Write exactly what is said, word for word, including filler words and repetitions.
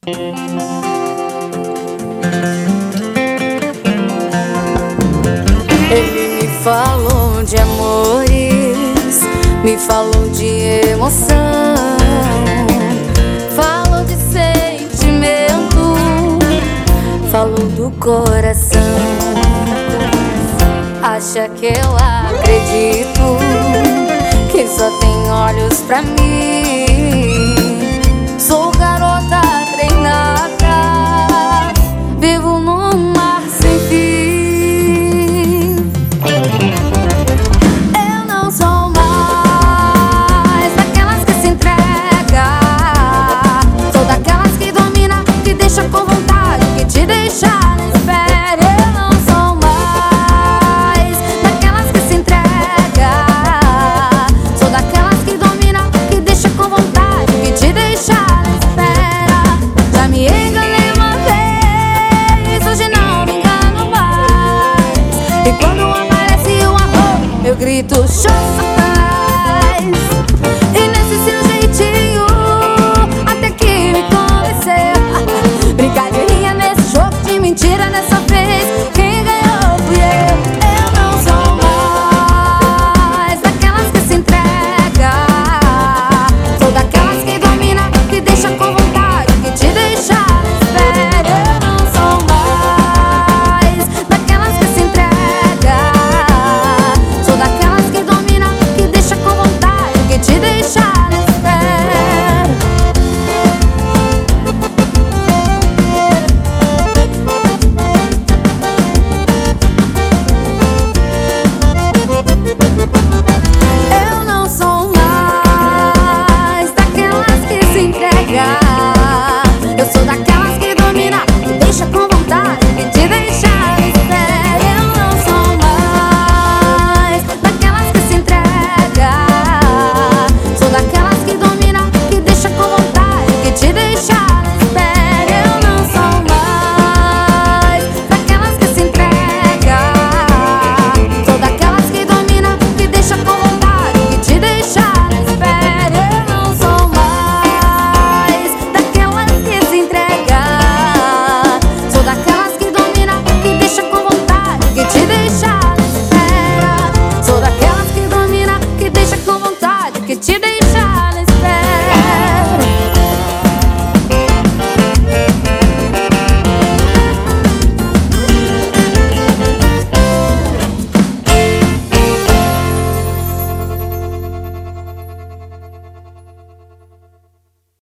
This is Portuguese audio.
Ele me falou de amores, me falou de emoção, falou de sentimento, falou do coração. Acha que eu acredito que só tem olhos pra mim? Sou garota treinada, vivo num mar sem fim. Eu não sou mais daquelas que se entrega, sou daquelas que domina, que deixa com vontade, que te deixa na espera. Eu não sou mais daquelas que se entrega, sou daquelas que domina, que deixa com vontade, que te deixa na espera. Já me enganei uma vez, hoje não me engano mais. E quando aparece o amor, eu grito show Satanás. E nesse seu jeitinho, até que me convenceu. Brincadeirinha nesse jogo de mentira, dessa vez quem ganhou fui eu. Eu não sou mais daquelas que se entrega, sou daquelas que domina, que deixa com vontade, que te deixa na espera. Eu não sou mais daquelas que se entrega, sou daquelas que domina, que deixa com vontade, que te deixa na espera. Eu não sou mais daquelas que se entrega,